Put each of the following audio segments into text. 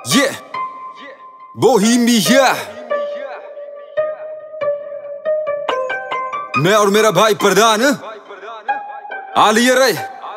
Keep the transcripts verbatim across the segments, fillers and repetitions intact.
Yeah, Bohemia. मैं और मेरा भाई प्रधान आलिया रे।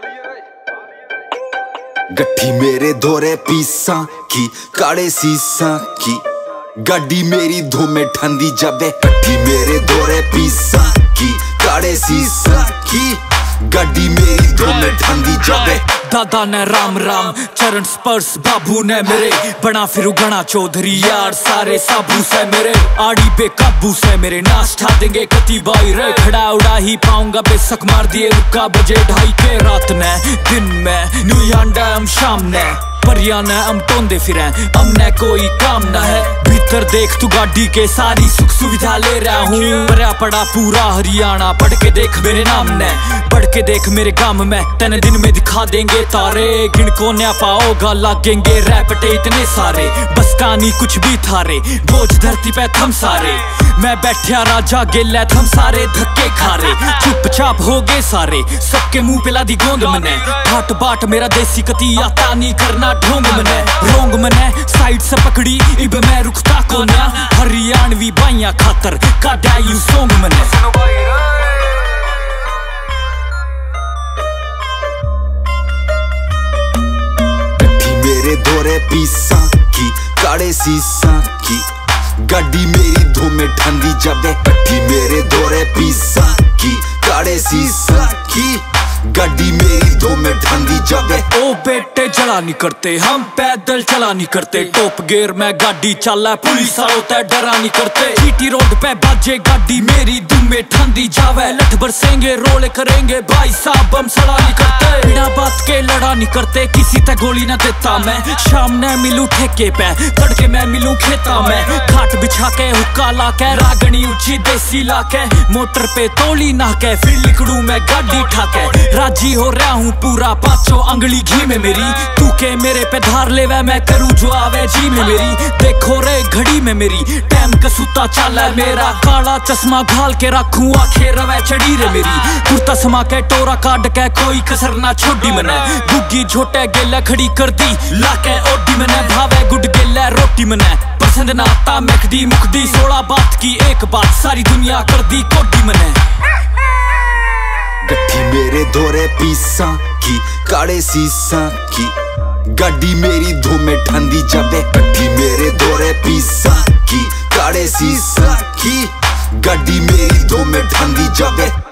गट्ठी मेरे दोरे पीसा की काड़े सीसा की गड्डी मेरी धूमे ठंडी जबे। गट्ठी मेरे दोरे पीसा की काड़े सीसा की गड्डी मेरी धूमे ठंडी जबे। दादा ने राम राम चरण स्पर्श बाबू ने मेरे बना फिर गणा चौधरी यार सारे साबू से मेरे आड़ी बेकाबू से मेरे नाश ठा देंगे कति बाई रे। खड़ा उड़ा ही पाऊंगा बेशक मार दिए रुका बजे ढाई के रात ने दिन में न्यू यांडा हम शाम ने परिया ने हम टोंदे फिर हमने कोई काम ना है। भीतर देख तू गाड़ी के सारी सुख सुविधा ले रहा हूँ। भरा पड़ा पूरा हरियाणा पढ़ के देख मेरे नाम ने पढ़ के देख मेरे गांव में तेने दिन में दिखा देंगे तारे। गिन को न्या पाओगा लागेंगे रैपटे इतने सारे बस कहानी कुछ भी थारे बोझ धरती पे थम सारे। मैं बैठा राजा गेला थम सारे धक्के खारे चुपचाप हो गए सारे सबके मुंह पे लादी गोंद मने। बाट बाट मेरा देसी कती आता नहीं करना ढोंग मने रोंग मने साइड से पकड़ी इब मैं रुकता को ना हरियाणवी बाइया खातर काटा यू सोंग मने। मेरे दोरे पीसा की काड़े सीसा की गड्डी मेरी धूमे ठंडी जबे। गड्डी मेरे दोरे पीसा की काड़े सीसा की गड्डी मेरी धूमे ठंडी जबे। ओ बेटे चला नहीं करते हम पैदल चला नहीं करते टॉप गियर में गाड़ी चला पुलिस होता डरा नहीं करते। जीटी रोड पे बाजे गाड़ी मेरी धूमे ठंडी जावे लठ बरसेंगे रोले करेंगे भाई साहब हम सड़ा नहीं करते। बिना बात के लड़ा नहीं करते किसी तक गोली ना देता मैं। शाम ने मिलूं ठेके पे तड़के मैं मिलूं खेता में खाट बिछा के हुक्का ला के रागनी ऊंची देसी ला के मोटर पे तोली ना के फिर लिकड़ू मैं गाड़ी ठाके राजी हो रहा हूँ पूरा पाँचों अंगली घी में मेरी। तू के मेरे पे धार ले वे मैं करूँ जो आवे जी में मेरी। देखो रे घड़ी में मेरी टाइम का सुता चाला मेरा काला चश्मा घाल के रखूँ आखे रवे चढ़ी रे मेरी। कुर्ता समा के टोरा काट के कोई कसर ना छोड़ी मने गुग्गी झोटे गेला खड़ी कर दी लाके ओडी मने भावे गुड गेला रोटी मने पसंद ना आता मैकडी मुकदी सोलह बात की एक बात सारी दुनिया कर दी कोडी मने। गट्ठी मेरे दोरे पीसा की काड़े सीसा की गड्डी मेरी धूमे ठंडी जबे। गट्ठी मेरे दोरे पीसा की काड़े सीसा की गड्डी मेरी धूमे ठंडी जबे।